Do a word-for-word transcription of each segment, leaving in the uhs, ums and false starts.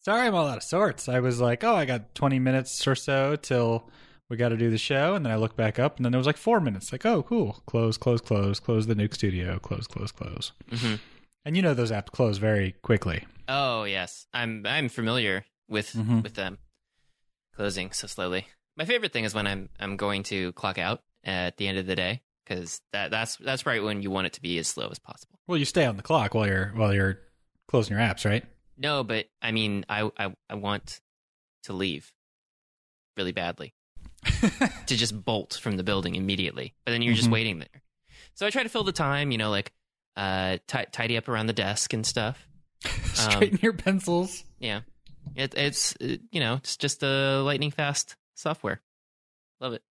Sorry, I'm all out of sorts. I was like, oh, I got twenty minutes or so till we got to do the show, and then I look back up, and then there was like four minutes. Like, oh, cool. Close, close, close, close the Nuke Studio. Close, close, close. Mm-hmm. And you know those apps close very quickly. Oh yes, I'm I'm familiar with mm-hmm. with them closing so slowly. My favorite thing is when I'm I'm going to clock out at the end of the day, because that that's that's right when you want it to be as slow as possible. Well, you stay on the clock while you're while you're closing your apps, right? No, but I mean, I I, I want to leave really badly. To just bolt from the building immediately, but then you're just mm-hmm. waiting there. So I try to fill the time, you know, like uh, t- tidy up around the desk and stuff. Straighten um, your pencils. Yeah, it, it's it, you know, it's just a lightning fast software. Love it.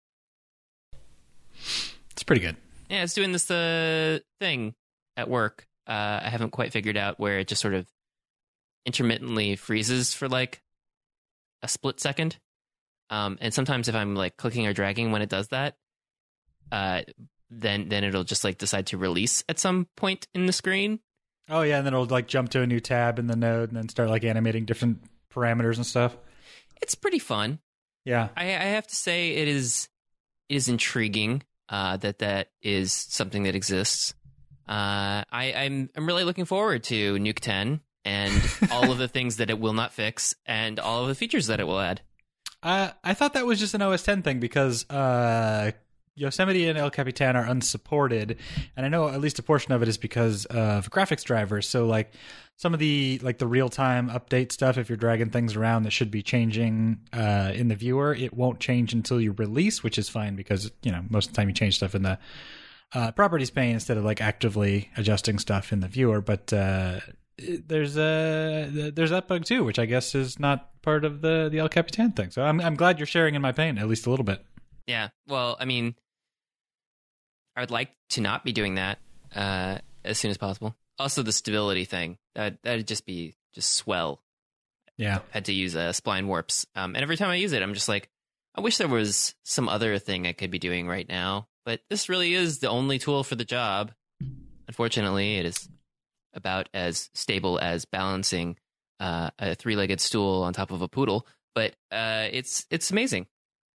It's pretty good. Yeah, it's doing this uh, thing at work. Uh, I haven't quite figured out where it just sort of intermittently freezes for like a split second. Um, and sometimes if I'm like clicking or dragging when it does that, uh, then then it'll just like decide to release at some point in the screen. Oh yeah, and then it'll like jump to a new tab in the node and then start like animating different parameters and stuff. It's pretty fun. Yeah, I, I have to say it is it is intriguing uh, that that is something that exists. Uh, I, I'm I'm really looking forward to Nuke ten and all of the things that it will not fix and all of the features that it will add. Uh, I thought that was just an O S ten thing because uh, Yosemite and El Capitan are unsupported, and I know at least a portion of it is because of graphics drivers. So like some of the like the real time update stuff, if you're dragging things around that should be changing uh, in the viewer, it won't change until you release, which is fine because you know most of the time you change stuff in the uh, properties pane instead of like actively adjusting stuff in the viewer. But uh, there's a there's that bug too, which I guess is not part of the the El Capitan thing. So I'm I'm glad you're sharing in my pain at least a little bit. Yeah, well, I mean, I would like to not be doing that uh, as soon as possible. Also, the stability thing that that'd just be just swell. Yeah, I've had to use uh, spline warps, um, and every time I use it, I'm just like, I wish there was some other thing I could be doing right now. But this really is the only tool for the job. Unfortunately, it is about as stable as balancing uh, a three-legged stool on top of a poodle, but uh, it's it's amazing.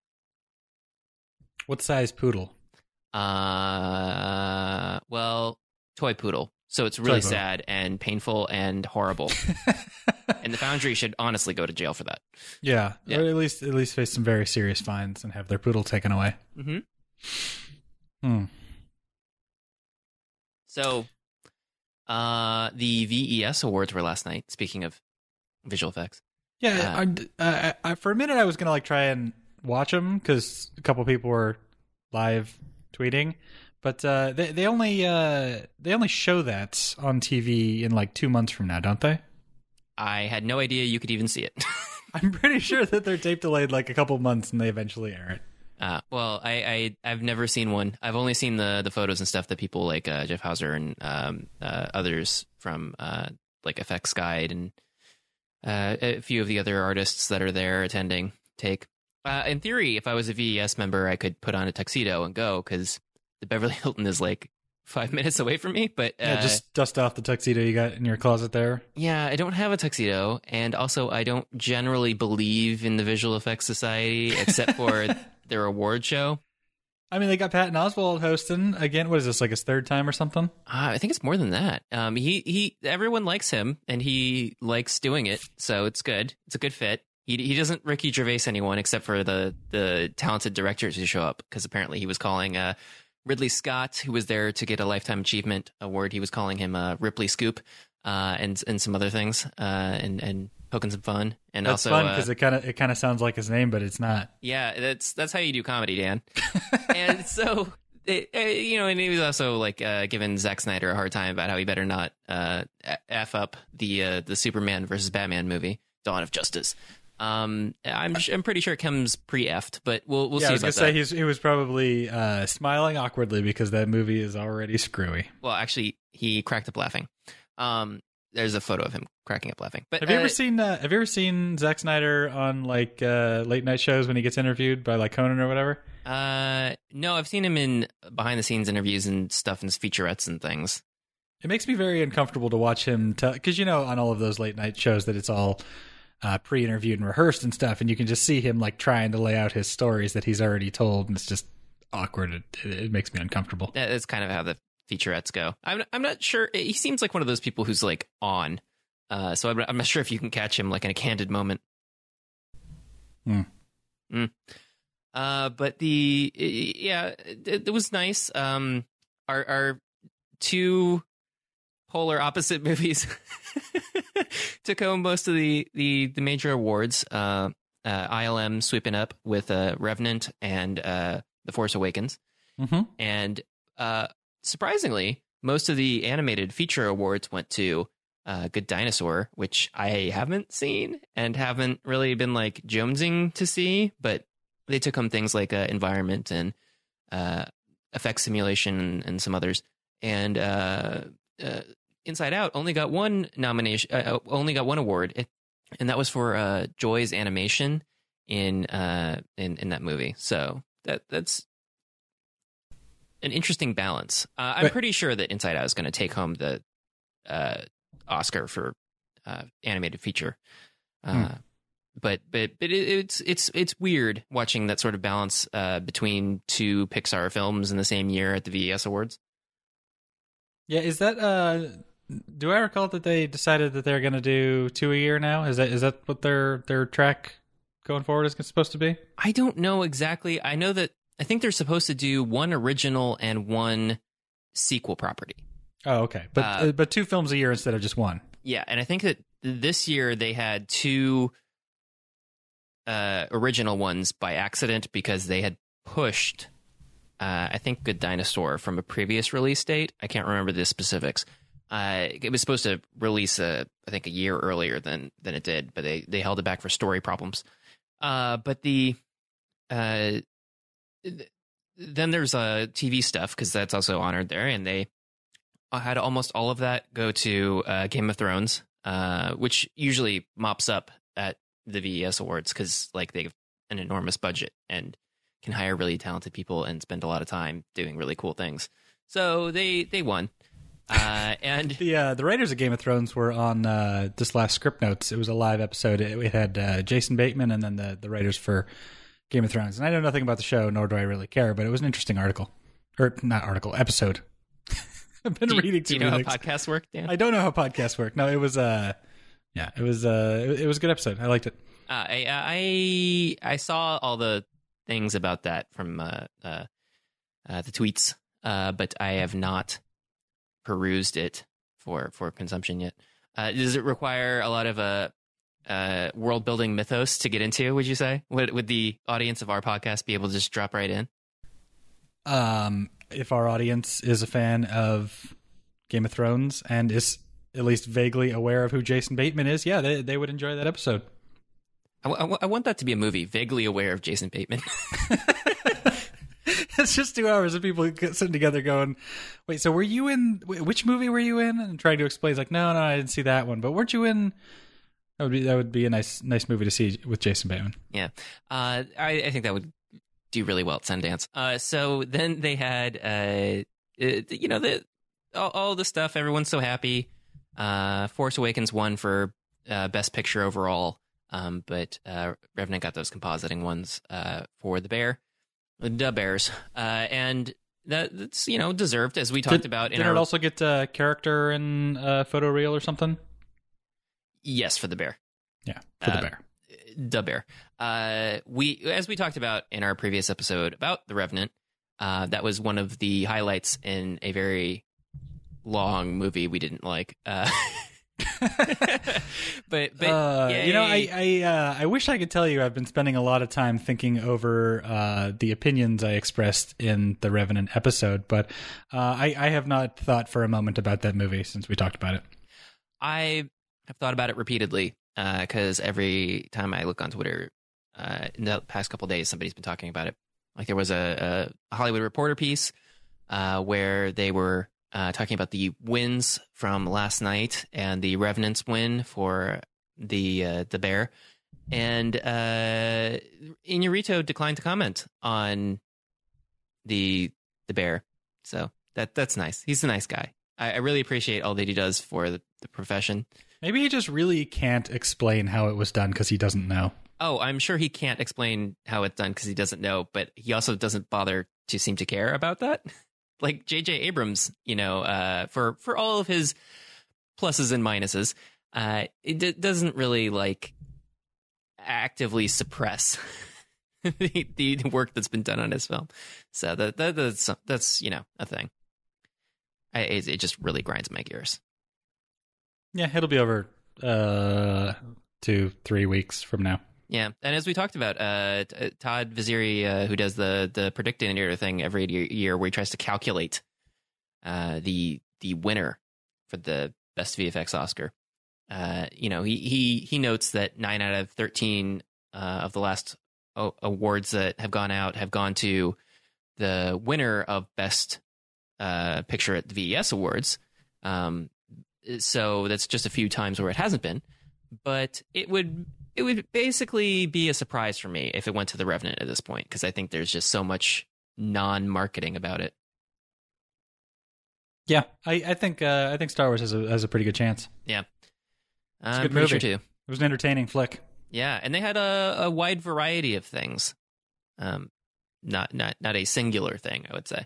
What size poodle? Uh, well, toy poodle. So it's really Toy sad and painful and horrible. And the Foundry should honestly go to jail for that. Yeah, yeah. Or at least at least face some very serious fines and have their poodle taken away. Mm-hmm. Hmm. So, uh, the V E S awards were last night. Speaking of visual effects, yeah. Uh, I, I, for a minute, I was gonna like try and watch them because a couple people were live tweeting, but uh, they they only uh, they only show that on T V in like two months from now, don't they? I had no idea you could even see it. I'm pretty sure that they're tape delayed like a couple months and they eventually air it. Uh, well, I, I, I've never seen one. I've only seen the, the photos and stuff that people like uh, Jeff Hauser and um, uh, others from uh, like Effects Guide and uh, a few of the other artists that are there attending take. Uh, in theory, if I was a V E S member, I could put on a tuxedo and go because the Beverly Hilton is like five minutes away from me. But uh, yeah, just dust off the tuxedo you got in your closet there. Yeah, I don't have a tuxedo, and also I don't generally believe in the Visual Effects Society except for their award show. I mean, they got Patton Oswalt hosting again. What is this, like his third time or something? Uh, I think it's more than that. Um, he he, everyone likes him, and he likes doing it, so it's good. It's a good fit. He he doesn't Ricky Gervais anyone except for the the talented directors who show up, because apparently he was calling uh, Ridley Scott, who was there to get a Lifetime Achievement Award. He was calling him uh, Ripley Scoop, uh, and and some other things, uh, and and poking some fun. And that's also fun because uh, it kind of it kind of sounds like his name, but it's not. Yeah, that's that's how you do comedy, Dan. And so, it, uh, you know, and he was also like uh, giving Zack Snyder a hard time about how he better not uh, f up the uh, the Superman versus Batman movie, Dawn of Justice. Um, I'm I'm pretty sure it comes pre-effed, but we'll we'll yeah, see I was about gonna that. say he's, he was probably uh, smiling awkwardly because that movie is already screwy. Well, actually, he cracked up laughing. Um, there's a photo of him cracking up laughing. But have you uh, ever seen uh, Have you ever seen Zack Snyder on like uh, late night shows when he gets interviewed by like Conan or whatever? Uh, no, I've seen him in behind the scenes interviews and stuff and featurettes and things. It makes me very uncomfortable to watch him tell, because you know on all of those late night shows that it's all uh, pre-interviewed and rehearsed and stuff, and you can just see him like trying to lay out his stories that he's already told, and it's just awkward. It, it makes me uncomfortable. That's kind of how the featurettes go. I'm I'm not sure. He seems like one of those people who's like on. Uh, so I'm, I'm not sure if you can catch him like in a candid moment. Hmm. Mm. Uh, but the yeah, it, it was nice. Um, our our two polar opposite movies took home most of the the, the major awards. Uh, uh, I L M sweeping up with uh, Revenant and uh, The Force Awakens, mm-hmm. and uh, surprisingly, most of the animated feature awards went to uh, Good Dinosaur, which I haven't seen and haven't really been like jonesing to see, but they took home things like uh, environment and uh, effects simulation and, and some others. And uh, uh, Inside Out only got one nomination, uh, only got one award, it, and that was for uh, Joy's animation in uh, in in that movie. So that that's an interesting balance. Uh, I'm but, pretty sure that Inside Out is going to take home the uh, Oscar for uh, animated feature. Uh, hmm. But but but it, it's it's it's weird watching that sort of balance uh, between two Pixar films in the same year at the V E S Awards. Yeah, is that? Uh, do I recall that they decided that they're going to do two a year now? Is that is that what their their track going forward is supposed to be? I don't know exactly. I know that I think they're supposed to do one original and one sequel property. Oh, okay, but uh, but two films a year instead of just one. Yeah, and I think that this year they had two. Uh, original ones by accident because they had pushed, uh, I think, Good Dinosaur from a previous release date. I can't remember the specifics. Uh, it was supposed to release, a, I think, a year earlier than than it did, but they, they held it back for story problems. Uh, but the uh, then there's uh, T V stuff because that's also honored there, and they had almost all of that go to uh, Game of Thrones, uh, which usually mops up at the V E S Awards because like they have an enormous budget and can hire really talented people and spend a lot of time doing really cool things. So they they won. Uh, and the uh, the writers of Game of Thrones were on uh, this last Script Notes. It was a live episode. It, it had uh, Jason Bateman and then the, the writers for Game of Thrones. And I know nothing about the show, nor do I really care, but it was an interesting article. Or not article, episode. I've been do you, reading too do you know many how things. podcasts work, Dan? I don't know how podcasts work. No, it was uh yeah, it was uh it, it was a good episode. I liked it. Uh, I, I I saw all the things about that from uh, uh, uh, the tweets, uh, but I have not perused it for, for consumption yet. Uh, does it require a lot of uh, uh, world building mythos to get into? Would you say would would the audience of our podcast be able to just drop right in? Um, if our audience is a fan of Game of Thrones and is at least vaguely aware of who Jason Bateman is, yeah, they they would enjoy that episode. I, I, I want that to be a movie, vaguely aware of Jason Bateman. It's just two hours of people sitting together going, wait, so were you in, which movie were you in? And trying to explain, like, no, no, I didn't see that one. But weren't you in, that would be that would be a nice nice movie to see with Jason Bateman. Yeah. Uh, I, I think that would do really well at Sundance. Uh, so then they had, uh, you know, the all, all the stuff. Everyone's so happy. Uh, Force Awakens won for uh, Best Picture overall. Um, but uh, Revenant got those compositing ones uh, for the Bear, the Bears, uh, and that, that's you know deserved as we talked Did, about. In did our... it also get uh, character and uh, photo reel or something? Yes, for the Bear. Yeah, for the uh, Bear. The Bear. Uh, we as we talked about in our previous episode about the Revenant. Uh, that was one of the highlights in a very long movie we didn't like. Uh, but but uh, you know, I I, uh, I wish I could tell you I've been spending a lot of time thinking over uh, the opinions I expressed in the Revenant episode, but uh, I, I have not thought for a moment about that movie since we talked about it. I have thought about it repeatedly because uh, every time I look on Twitter uh, in the past couple of days, somebody's been talking about it. Like there was a, a Hollywood Reporter piece uh, where they were Uh, talking about the wins from last night and the Revenant's win for the uh, the Bear, and uh, Inarito declined to comment on the the Bear, so that that's nice. He's a nice guy. I, I really appreciate all that he does for the, the profession. Maybe he just really can't explain how it was done because he doesn't know. Oh, I'm sure he can't explain how it's done because he doesn't know, but he also doesn't bother to seem to care about that. Like J J Abrams, you know, uh, for, for all of his pluses and minuses, uh, it d- doesn't really like actively suppress the, the work that's been done on his film. So that, that that's that's you know a thing. I, it, it just really grinds my gears. Yeah, it'll be over uh, two, three weeks from now. Yeah, and as we talked about, uh, t- Todd Vaziri, uh, who does the the predictor thing every year, where he tries to calculate uh, the the winner for the best V F X Oscar. Uh, you know, he he he notes that nine out of thirteen uh, of the last o- awards that have gone out have gone to the winner of best uh, picture at the V E S Awards. Um, so that's just a few times where it hasn't been, but it would. It would basically be a surprise for me if it went to The Revenant at this point, because I think there's just so much non-marketing about it. Yeah, I, I think uh, I think Star Wars has a has a pretty good chance. Yeah, it's a I'm good pretty movie sure too. It was an entertaining flick. Yeah, and they had a, a wide variety of things, um, not not not a singular thing, I would say.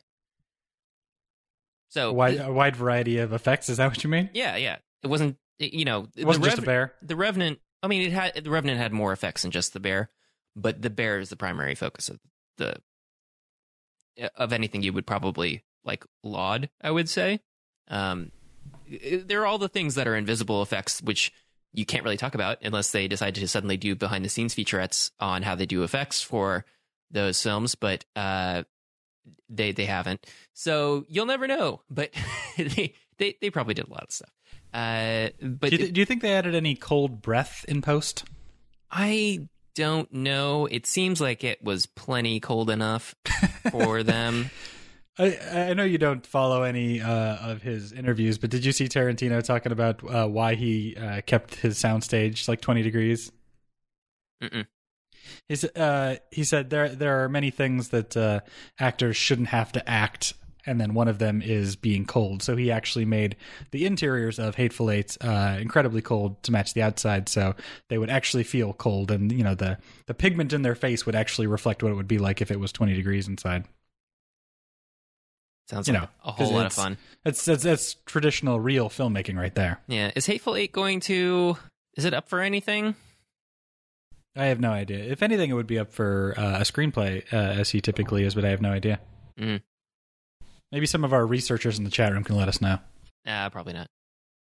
So A wide, a wide variety of effects. Is that what you mean? Yeah, yeah. It wasn't, you know, It wasn't the just a bear. The Revenant. I mean, it had the Revenant had more effects than just the bear, but the bear is the primary focus of the of anything you would probably like laud. I would say, um, there are all the things that are invisible effects, which you can't really talk about unless they decide to suddenly do behind the scenes featurettes on how they do effects for those films. But uh, they they haven't, so you'll never know. But they, they they probably did a lot of stuff. Uh, but do you, th- do you think they added any cold breath in post? I don't know. It seems like it was plenty cold enough for them. I, I know you don't follow any uh, of his interviews, but did you see Tarantino talking about uh, why he uh, kept his soundstage like twenty degrees? Mm-mm. He's, uh, he said there there are many things that uh, actors shouldn't have to act, and then one of them is being cold. So he actually made the interiors of Hateful Eight uh, incredibly cold to match the outside, so they would actually feel cold, and you know the the pigment in their face would actually reflect what it would be like if it was twenty degrees inside. Sounds you like know, a whole lot of fun. That's, that's that's traditional real filmmaking right there. Yeah. Is Hateful Eight going to? Is it up for anything? I have no idea. If anything, it would be up for uh, a screenplay, uh, as he typically is, but I have no idea. Mm. Maybe some of our researchers in the chat room can let us know. Uh, probably not.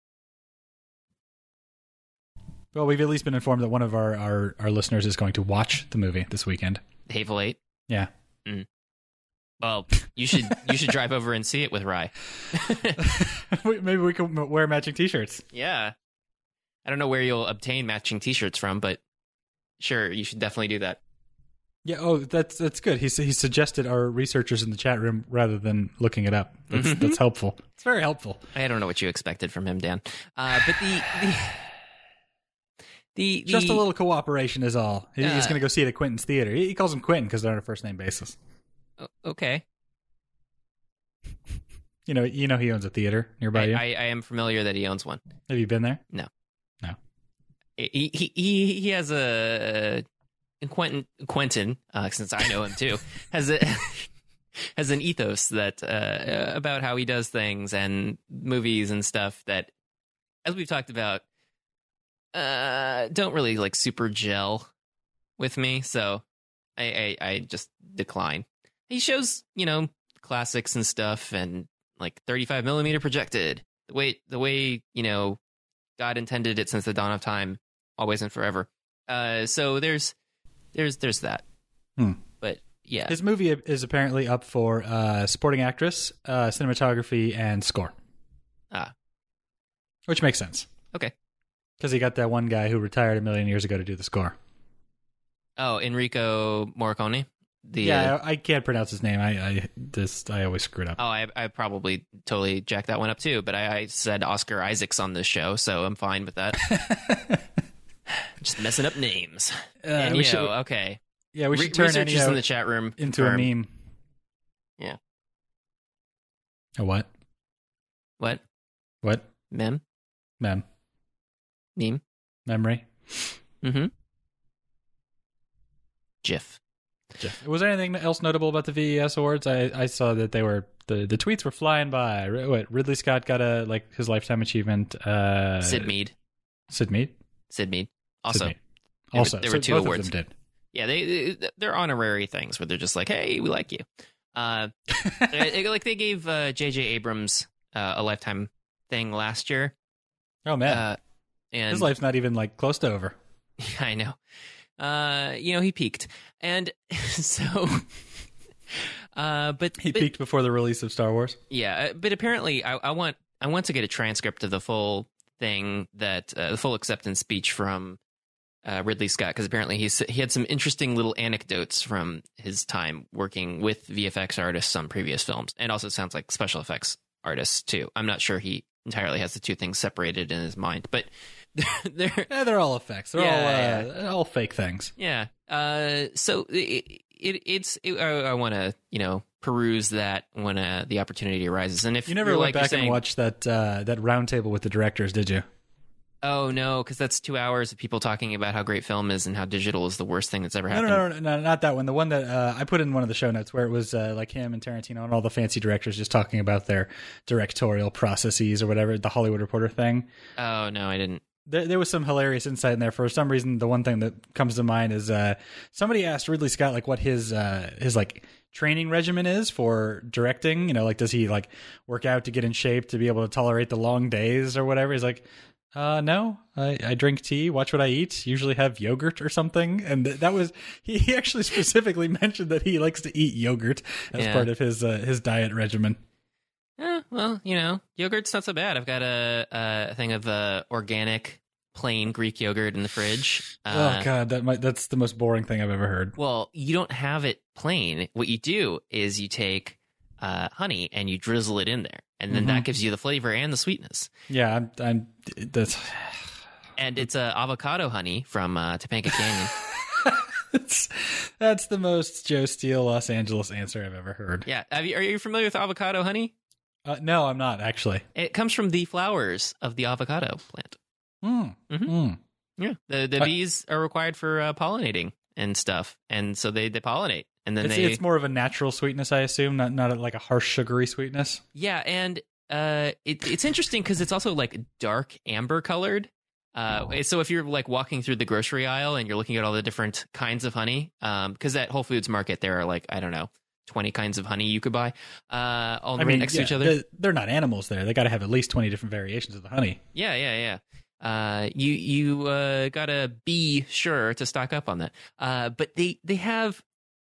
Well, we've at least been informed that one of our, our, our listeners is going to watch the movie this weekend. Hateful Eight? Yeah. Mm. Well, you should you should drive over and see it with Rye. Maybe we can wear matching t-shirts. Yeah. I don't know where you'll obtain matching t-shirts from, but sure, you should definitely do that. Yeah, oh, that's that's good. He he suggested our researchers in the chat room rather than looking it up. That's Mm-hmm. that's helpful. It's very helpful. I don't know what you expected from him, Dan. Uh, but the the, the, the Just a little cooperation is all. He, Uh, he's going to go see it at Quentin's Theater. He, he calls him Quentin because they're on a first name basis. Okay. You know, you know he owns a theater nearby I, you. I, I am familiar that he owns one. Have you been there? No. No. He he he, he has a Quentin Quentin uh, since I know him too has a has an ethos that uh, about how he does things and movies and stuff that, as we've talked about, uh, don't really like super gel with me. So I, I I just decline. He shows, you know, classics and stuff, and like thirty-five millimeter projected the way the way you know God intended it since the dawn of time, always and forever. Uh, so there's there's there's that. Hmm. But yeah, His movie is apparently up for uh, supporting actress, uh, cinematography, and score. Ah. Which makes sense. Okay. Because he got that one guy who retired a million years ago to do the score. Oh, Enrico Morricone. The, yeah, uh, I, I can't pronounce his name. I, I just I always screw it up. Oh, I, I probably totally jacked that one up too, but I, I said Oscar Isaacs on this show, so I'm fine with that. Just messing up names. Uh, Ennio, we should, okay. yeah, we Re- should turn researchers Ennio in the chat room into confirm. a meme. Yeah. A what? What? What? Mem? Mem. Meme. Memory. Mm-hmm. GIF. GIF. Was there anything else notable about the V E S awards? I, I saw that they were the, the tweets were flying by. What, Ridley Scott got a like his lifetime achievement. Uh, Sid Mead. Sid Mead. Sid Mead. Also, Sid Mead. There also, were, there were so two both awards. Of them did. Yeah, they they're honorary things where they're just like, hey, we like you. Uh, like they gave uh, J J Abrams uh, a lifetime thing last year. Oh man, uh, and his life's not even like close to over. Yeah, I know. Uh, you know, he peaked, and so, uh, but he but, peaked before the release of Star Wars. Yeah, but apparently, I, I want I want to get a transcript of the full thing that uh, the full acceptance speech from uh, Ridley Scott, because apparently he's he had some interesting little anecdotes from his time working with V F X artists on previous films, and also sounds like special effects artists too. I'm not sure he entirely has the two things separated in his mind, but they're they're, yeah, they're all effects. They're yeah, all uh, yeah. all fake things. Yeah. Uh, so it, it it's it, I, I want to you know peruse that when uh, the opportunity arises. And if you never went like back saying, and watched that uh, that roundtable with the directors, did you? Oh no, because that's two hours of people talking about how great film is and how digital is the worst thing that's ever happened. No, no, no, no, not that one. The one that uh, I put in one of the show notes, where it was uh, like him and Tarantino and all the fancy directors just talking about their directorial processes or whatever, the Hollywood Reporter thing. Oh no, I didn't. There, there was some hilarious insight in there. For some reason, the one thing that comes to mind is uh, somebody asked Ridley Scott like what his uh, his like training regimen is for directing. You know, like does he like work out to get in shape to be able to tolerate the long days or whatever? He's like, uh, no, I, I drink tea, watch what I eat, usually have yogurt or something. And th- that was, he, he actually specifically mentioned that he likes to eat yogurt as Yeah. part of his, uh, his diet regimen. Eh, well, you know, yogurt's not so bad. I've got a, a thing of uh, organic, plain Greek yogurt in the fridge. Uh, oh God, that might, that's the most boring thing I've ever heard. Well, you don't have it plain. What you do is you take uh, honey and you drizzle it in there, and then Mm-hmm. that gives you the flavor and the sweetness. Yeah, I'm, I'm that's, And it's uh, avocado honey from uh, Topanga Canyon. that's, that's the most Joe Steele Los Angeles answer I've ever heard. Yeah, have you, are you familiar with avocado honey? Uh, no, I'm not actually. It comes from the flowers of the avocado plant. Mm. Mhm. Mm. Yeah, the the Uh, bees are required for uh, pollinating and stuff, and so they, they pollinate, and then It's, they it's more of a natural sweetness, I assume, not not a, like a harsh sugary sweetness. yeah, and uh, it, it's interesting because it's also like dark amber colored. Uh, so if you're like walking through the grocery aisle and you're looking at all the different kinds of honey, um, because at Whole Foods Market there are like I don't know twenty kinds of honey you could buy, uh, all I right mean, next yeah, to each other. They're, they're not animals there. They got to have at least twenty different variations of the honey. Yeah, yeah, yeah. Uh, you you uh, gotta be sure to stock up on that. Uh, but they they have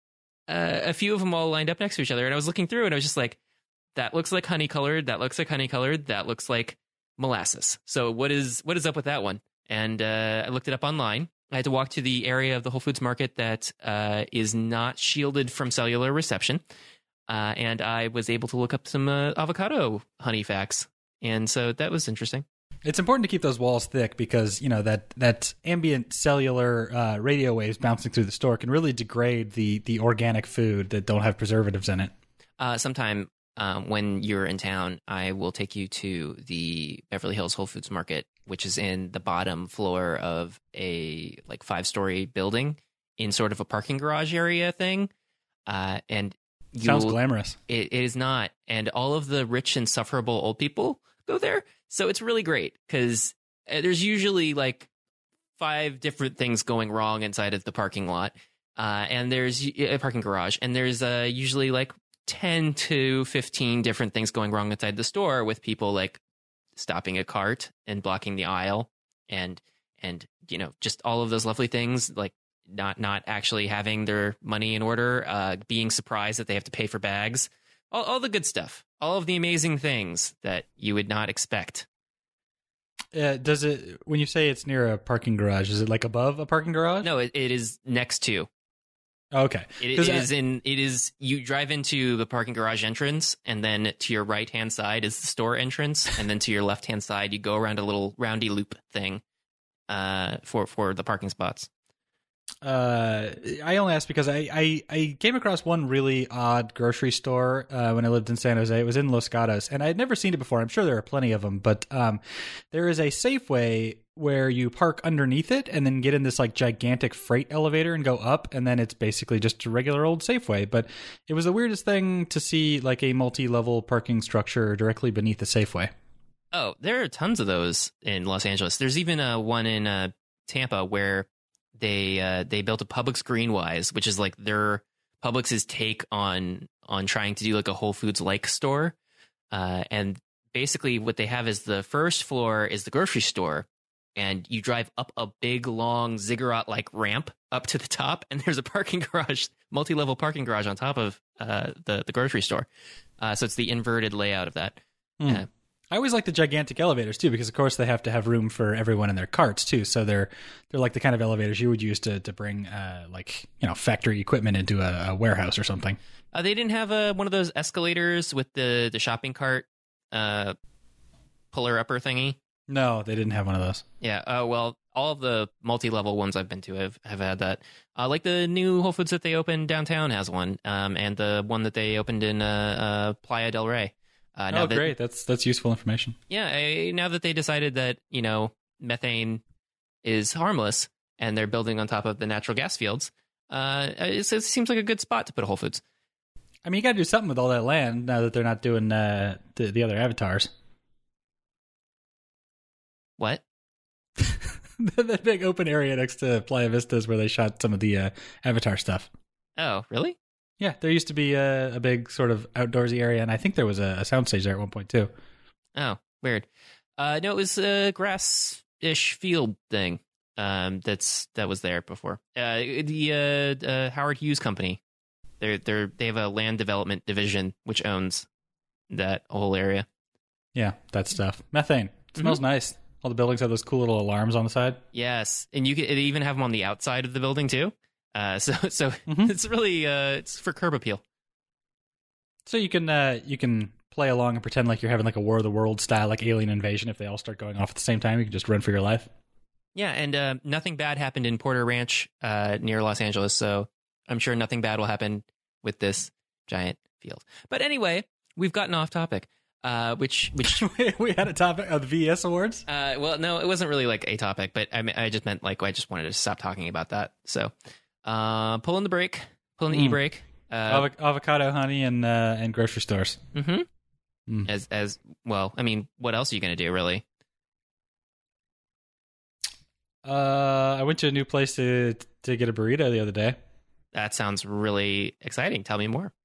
uh, a few of them all lined up next to each other, and I was looking through, and I was just like, that looks like honey colored. That looks like honey colored. That looks like molasses. So what is what is up with that one? And uh, I looked it up online. I had to walk to the area of the Whole Foods Market that uh, is not shielded from cellular reception, uh, and I was able to look up some uh, avocado honey facts, and so that was interesting. It's important to keep those walls thick because, you know, that, that ambient cellular uh, radio waves bouncing through the store can really degrade the, the organic food that don't have preservatives in it. Uh, sometime um, when you're in town, I will take you to the Beverly Hills Whole Foods Market, which is in the bottom floor of a like five story building in sort of a parking garage area thing. Uh, and you Sounds will- glamorous. It, it is not. And all of the rich and sufferable old people go there. So it's really great because there's usually like five different things going wrong inside of the parking lot. Uh, and there's a parking garage, and there's uh, usually like ten to fifteen different things going wrong inside the store with people like stopping a cart and blocking the aisle and, and, you know, just all of those lovely things like not, not actually having their money in order, uh, being surprised that they have to pay for bags. All, all the good stuff, all of the amazing things that you would not expect. Uh, does it, when you say it's near a parking garage, is it like above a parking garage? No, it, it is next to. Oh, okay. It, 'Cause it I- is in. It is. You drive into the parking garage entrance, and then to your right hand side is the store entrance, and then to your left hand side you go around a little roundy loop thing, uh, for for the parking spots. Uh, I only asked because I, I, I came across one really odd grocery store uh, when I lived in San Jose. It was in Los Gatos, and I had never seen it before. I'm sure there are plenty of them, but um, there is a Safeway where you park underneath it and then get in this like gigantic freight elevator and go up, and then it's basically just a regular old Safeway. But it was the weirdest thing to see like a multi-level parking structure directly beneath the Safeway. Oh, there are tons of those in Los Angeles. There's even uh, one in uh, Tampa where they uh, they built a Publix Greenwise, which is like their Publix's take on on trying to do like a Whole Foods like store. Uh, and basically what they have is the first floor is the grocery store, and you drive up a big long ziggurat like ramp up to the top, and there's a parking garage, multi-level parking garage on top of uh, the the grocery store. Uh, so it's the inverted layout of that. Mm. Uh, I always like the gigantic elevators too, because of course they have to have room for everyone in their carts too. So they're they're like the kind of elevators you would use to to bring uh, like you know factory equipment into a, a warehouse or something. uh, they didn't have uh, one of those escalators with the the shopping cart uh, puller upper thingy. No, they didn't have one of those. Yeah. Uh, well, all of the multi-level ones I've been to have, have had that. Uh, like the new Whole Foods that they opened downtown has one, um, and the one that they opened in uh, uh, Playa del Rey. Uh, now oh, that, great! That's that's useful information. Yeah. I, now that they decided that you know methane is harmless, and they're building on top of the natural gas fields, uh, it, it seems like a good spot to put a Whole Foods. I mean, you got to do something with all that land now that they're not doing uh, the the other avatars. What? The big open area next to Playa Vista is where they shot some of the uh, Avatar stuff. Oh, really? Yeah, there used to be a, a big sort of outdoorsy area, and I think there was a, a soundstage there at one point too. Oh, weird. Uh, no, it was a grass-ish field thing. Um, that's that was there before. Uh, the uh, uh, Howard Hughes Company. They're they're they have a land development division which owns that whole area. Yeah, that stuff. Methane. It smells Mm-hmm. nice. All the buildings have those cool little alarms on the side. Yes, and you can they even have them on the outside of the building too. Uh, so so Mhm. it's really uh, it's for curb appeal. So you can uh, you can play along and pretend like you're having like a War of the Worlds style like alien invasion. If they all start going off at the same time, you can just run for your life. Yeah, and uh, nothing bad happened in Porter Ranch uh, near Los Angeles, so I'm sure nothing bad will happen with this giant field. But anyway, we've gotten off topic. Uh, which which We had a topic of the V S Awards. uh, well, no, it wasn't really like a topic, but I mean, I just meant like I just wanted to stop talking about that. So, uh, pulling the brake, pulling the Mm. e brake. Uh, Avo- avocado, honey, and uh, and grocery stores. mm-hmm. Mm. As as well, I mean, what else are you gonna do, really? Uh, I went to a new place to to get a burrito the other day. That sounds really exciting. Tell me more.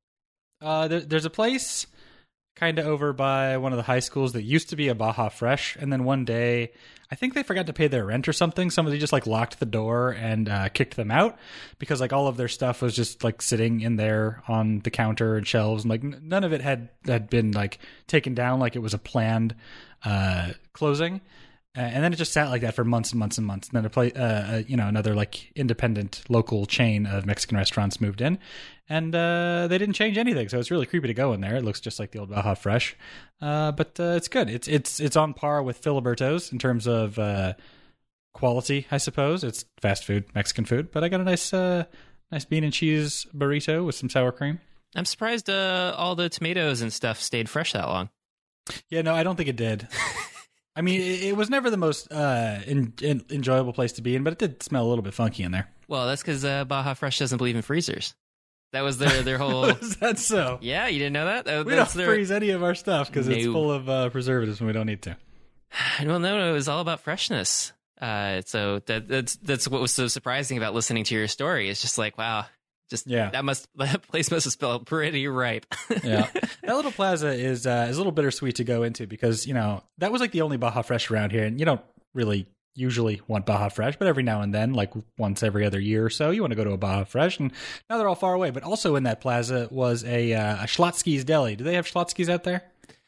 Uh, there, there's a place kind of over by one of the high schools that used to be a Baja Fresh, and then one day, I think they forgot to pay their rent or something. Somebody just like locked the door and uh, kicked them out because like all of their stuff was just like sitting in there on the counter and shelves, and like n- none of it had had been like taken down like it was a planned uh, closing. Uh, and then it just sat like that for months and months and months. And then a play, uh, uh, you know, another like independent local chain of Mexican restaurants moved in, and uh, they didn't change anything. So it's really creepy to go in there. It looks just like the old Baja Fresh, uh, but uh, it's good. It's it's it's on par with Filiberto's in terms of uh, quality, I suppose. It's fast food, Mexican food, but I got a nice uh, nice bean and cheese burrito with some sour cream. I'm surprised uh, all the tomatoes and stuff stayed fresh that long. Yeah, no, I don't think it did. I mean, it, it was never the most uh, in, in, enjoyable place to be in, but it did smell a little bit funky in there. Well, that's because uh, Baja Fresh doesn't believe in freezers. That was their their whole. Is that so? Yeah, you didn't know that? that We that's don't their... freeze any of our stuff because it's No. full of uh, preservatives when we don't need to. Well, no, no, it was all about freshness. Uh, so that that's that's what was so surprising about listening to your story. It's just like, wow, just Yeah. that must that place must have smelled pretty ripe. Yeah, that little plaza is uh, is a little bittersweet to go into because you know that was like the only Baja Fresh around here, and you don't really usually want Baja Fresh, but every now and then, like once every other year or so, you want to go to a Baja Fresh, and now they're all far away. But also in that plaza was a uh, a Schlotzsky's Deli. Do they have Schlotzsky's out there?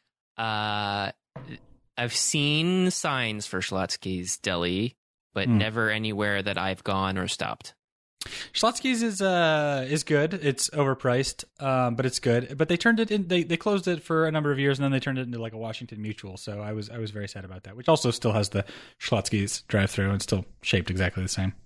Uh, I've seen signs for Schlotzsky's Deli, but Hmm. never anywhere that I've gone or stopped. Schlotzsky's is uh is good. It's overpriced, um, but it's good. But they turned it in. They, they closed it for a number of years, and then they turned it into like a Washington Mutual. So I was I was very sad about that. Which also still has the Schlotzsky's drive-through and still shaped exactly the same.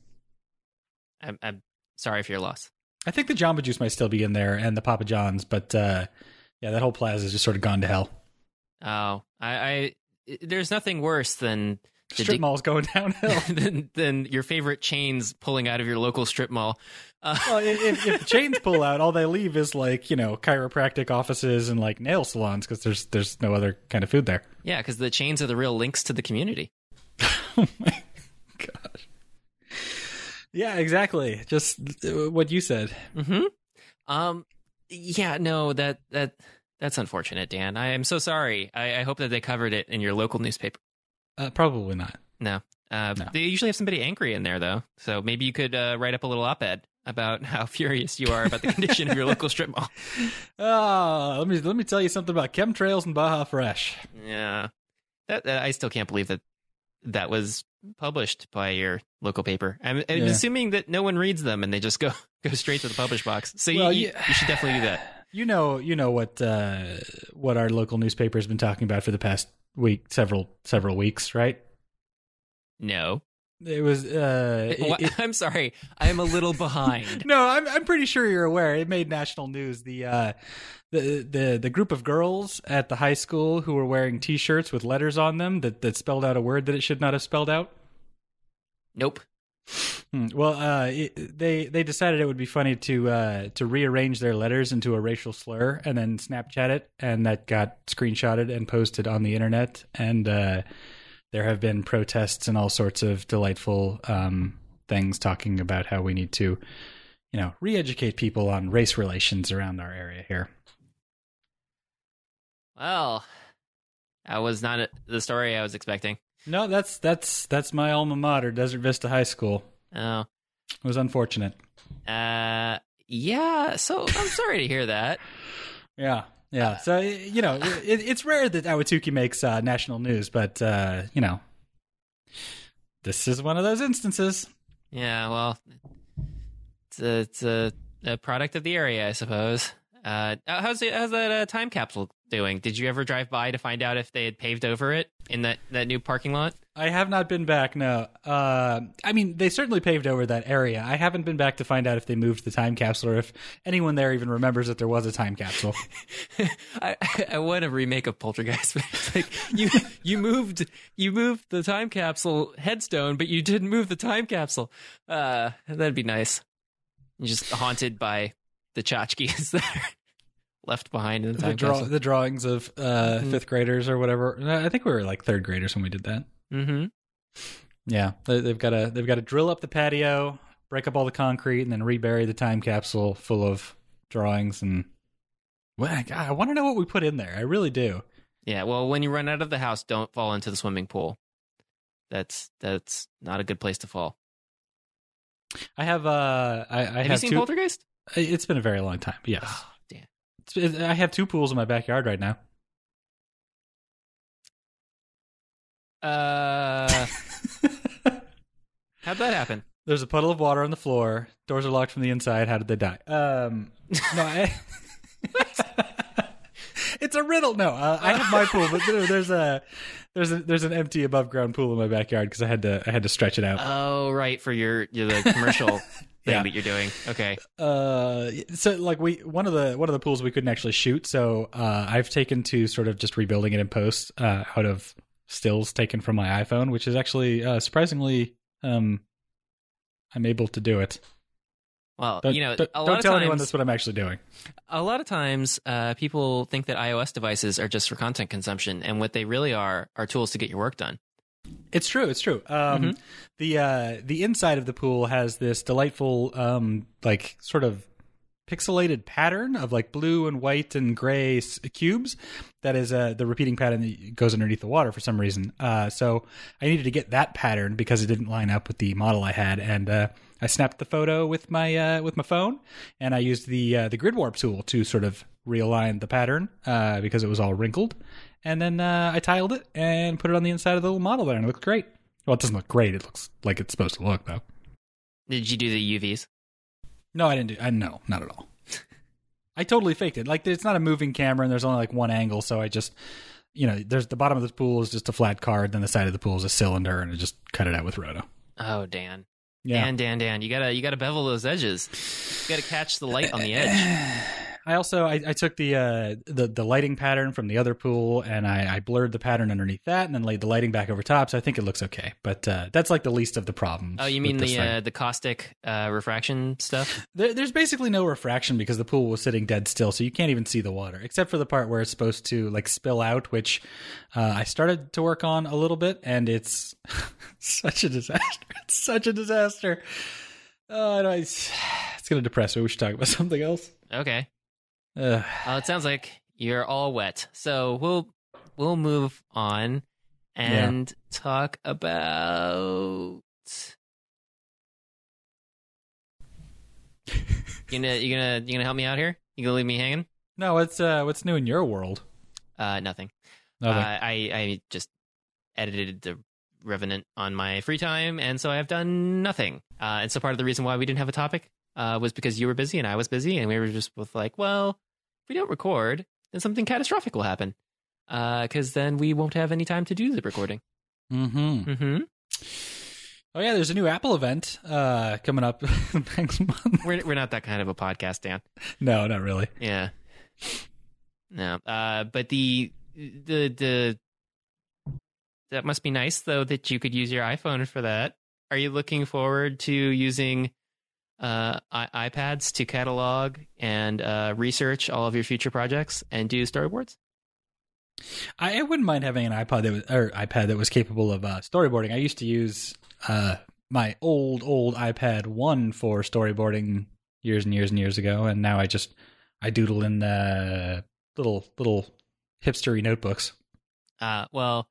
I'm, I'm sorry for your loss. I think the Jamba Juice might still be in there and the Papa John's, but uh, yeah, that whole plaza is just sort of gone to hell. Oh, I, I there's nothing worse than Did Strip you- mall's going downhill. than, than your favorite chains pulling out of your local strip mall. Uh, Well, if, if the chains pull out, all they leave is like, you know, chiropractic offices and like nail salons because there's there's no other kind of food there. yeah, because the chains are the real links to the community. Oh my gosh. Yeah, exactly. Just uh, what you said. Mm-hmm. Um, yeah, no, that that that's unfortunate, Dan. I am so sorry. I, I hope that they covered it in your local newspaper. Uh, probably not. No. Uh, No. They usually have somebody angry in there, though. So maybe you could uh, write up a little op-ed about how furious you are about the condition of your local strip mall. Oh, let me let me tell you something about chemtrails and Baja Fresh. Yeah. That, that I still can't believe that that was published by your local paper. I'm, I'm Yeah. assuming that no one reads them and they just go go straight to the publish box. So Well, you, yeah. you should definitely do that. You know, you know what uh, what our local newspaper has been talking about for the past week, several several weeks, right? No. It was. Uh, it- What? it- I'm sorry. I'm a little behind. no, I'm I'm pretty sure you're aware. It made national news. The uh, the the the group of girls at the high school who were wearing T-shirts with letters on them that that spelled out a word that it should not have spelled out. Nope. Hmm. Well, uh, it, they they decided it would be funny to uh, to rearrange their letters into a racial slur and then Snapchat it, and that got screenshotted and posted on the internet. And uh, there have been protests and all sorts of delightful um, things talking about how we need to, you know, re-educate people on race relations around our area here. Well, that was not the story I was expecting. No, that's that's that's my alma mater, Desert Vista High School. Oh. It was unfortunate. Uh, yeah. So I'm sorry to hear that. Yeah, yeah. So you know, it, it's rare that Awatuki makes uh, national news, but uh, you know, this is one of those instances. Yeah. Well, it's a, it's a, a product of the area, I suppose. Uh, how's it, how's that uh, time capsule doing? Did you ever drive by to find out if they had paved over it in that, that new parking lot? I have not been back. No, uh, I mean they certainly paved over that area. I haven't been back to find out if they moved the time capsule or if anyone there even remembers that there was a time capsule. I, I want to remake a Poltergeist. But it's like you you moved you moved the time capsule headstone, but you didn't move the time capsule. Uh, that'd be nice. You're just haunted by the tchotchkes that are left behind in the time the, draw- capsule. the drawings of uh, Mhm. fifth graders or whatever. No, I think we were like third graders when we did that. Mm-hmm. Yeah, they, they've got to they've got to drill up the patio, break up all the concrete, and then rebury the time capsule full of drawings. And well, God, I want to know what we put in there. I really do. Yeah. Well, when you run out of the house, don't fall into the swimming pool. That's that's not a good place to fall. I have uh, I, I have, Have, you seen two. Poltergeist? It's been a very long time. But yes, Oh, damn. it's, it, I have two pools in my backyard right now. Uh, how'd that happen? There's a puddle of water on the floor. Doors are locked from the inside. How did they die? Um, no, I, it's a riddle. No, uh, I have my pool, but there- there's a there's a there's an empty above ground pool in my backyard because I had to I had to stretch it out. Oh, right, for your, your the commercial thing Yeah. that you're doing. Okay. Uh, so like we one of the one of the pools we couldn't actually shoot, so uh, I've taken to sort of just rebuilding it in post uh, out of stills taken from my iPhone, which is actually uh, surprisingly um, I'm able to do it. Well, Don't, you know, don't, a lot don't of tell times, anyone that's what I'm actually doing. a lot of times, uh, people think that iOS devices are just for content consumption, and what they really are are tools to get your work done. It's true. It's true. Um, Mhm. The uh, the inside of the pool has this delightful, um, like sort of pixelated pattern of like blue and white and gray s- cubes. That is uh, the repeating pattern that goes underneath the water for some reason. Uh, so I needed to get that pattern because it didn't line up with the model I had, and uh, I snapped the photo with my uh, with my phone, and I used the uh, the grid warp tool to sort of realign the pattern uh, because it was all wrinkled. And then uh, I tiled it and put it on the inside of the little model there, and it looked great. Well, it doesn't look great. It looks like it's supposed to look, though. Did you do the U Vs? No, I didn't do. I no, not at all. I totally faked it. Like, it's not a moving camera, and there's only like one angle, so I just, you know, there's the bottom of the pool is just a flat card, then the side of the pool is a cylinder, and I just cut it out with roto. Oh, Dan. Yeah, Dan, Dan, Dan. You gotta you gotta bevel those edges. You gotta catch the light on the edge. I also I, I took the uh the the lighting pattern from the other pool and I, I blurred the pattern underneath that and then laid the lighting back over top, so I think it looks okay. But uh, that's like the least of the problems. Oh, you mean with this the thing. uh, the caustic uh, refraction stuff? There, there's basically no refraction because the pool was sitting dead still, so you can't even see the water, except for the part where it's supposed to like spill out, which uh, I started to work on a little bit, and it's such a disaster. It's such a disaster. Oh, I know, it's, it's going to depress me. We should talk about something else. Okay. Ugh. Well, it sounds like you're all wet, so we'll we'll move on and yeah. talk about. You gonna you gonna you gonna help me out here? You gonna leave me hanging? No, what's uh what's new in your world? Uh, nothing. Nothing. Uh, I I just edited the Revenant on my free time, and so I have done nothing. Uh, and so part of the reason why we didn't have a topic uh, was because you were busy and I was busy, and we were just both like, well, if we don't record, then something catastrophic will happen, because uh, then we won't have any time to do the recording. Mm-hmm. Mm-hmm. Oh yeah, there's a new Apple event uh, coming up next month. We're we're not that kind of a podcast, Dan. No, not really. Yeah. No. Uh, but the the the that must be nice though that you could use your iPhone for that. Are you looking forward to using uh, I- iPads to catalog and uh, research all of your future projects and do storyboards? I, I wouldn't mind having an iPod that was, or iPad that was capable of uh, storyboarding. I used to use uh, my old old iPad one for storyboarding years and years and years ago, and now I just I doodle in uh, little little hipstery notebooks. Uh, well,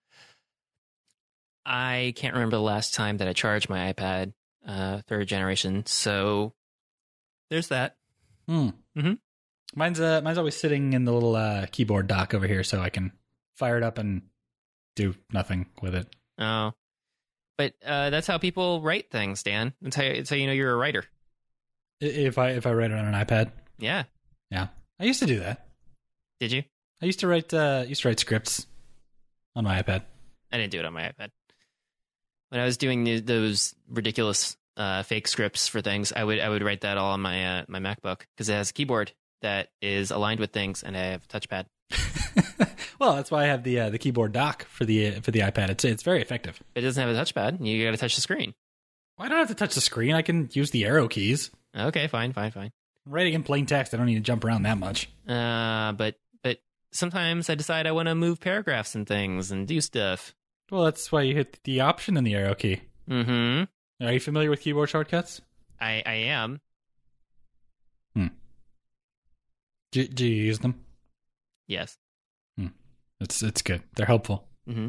I can't remember the last time that I charged my iPad uh, third generation, so there's that. Mm. Mm-hmm. Mine's uh, mine's always sitting in the little uh, keyboard dock over here, so I can fire it up and do nothing with it. Oh, but uh, that's how people write things, Dan. That's how, that's how you know you're a writer. If I if I write it on an iPad, yeah, yeah, I used to do that. Did you? I used to write uh, used to write scripts on my iPad. I didn't do it on my iPad. When I was doing the, those ridiculous uh, fake scripts for things, I would I would write that all on my uh, my MacBook because it has a keyboard that is aligned with things, and I have a touchpad. Well, that's why I have the uh, the keyboard dock for the uh, for the iPad. It's it's very effective. It doesn't have a touchpad. You got to touch the screen. Well, I don't have to touch the screen. I can use the arrow keys. Okay, fine, fine, fine. I'm writing in plain text. I don't need to jump around that much. Uh, but but sometimes I decide I want to move paragraphs and things and do stuff. Well, that's why you hit the option and the arrow key. Mm-hmm. Are you familiar with keyboard shortcuts? I I am. Hmm. Do, do you use them? Yes. Hmm. It's it's good. They're helpful. Mm-hmm.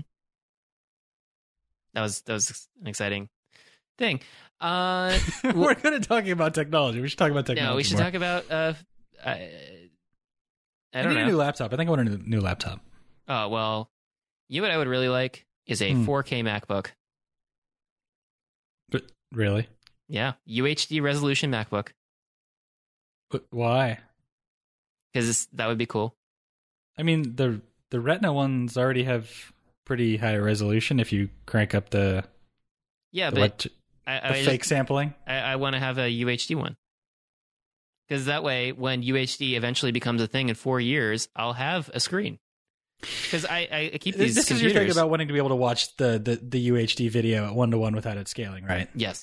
That was that was an exciting thing. Uh, We're good at talking about technology. We should talk about technology. No, we should more. talk about. Uh, I, I I don't need know. a new laptop. I think I want a new laptop. Oh well, you know what I would really like is a Hmm. four K MacBook. But really, Yeah, U H D resolution MacBook but why? because that would be cool. I mean, the the Retina ones already have pretty high resolution. If you crank up the Yeah, the, but what- I, the I fake just, sampling. I, I want to have a U H D one because that way, when U H D eventually becomes a thing in four years, I'll have a screen. Because I, I keep these. This is your computers. thing about wanting to be able to watch the, the, the U H D video at one to one without it scaling, right? Yes.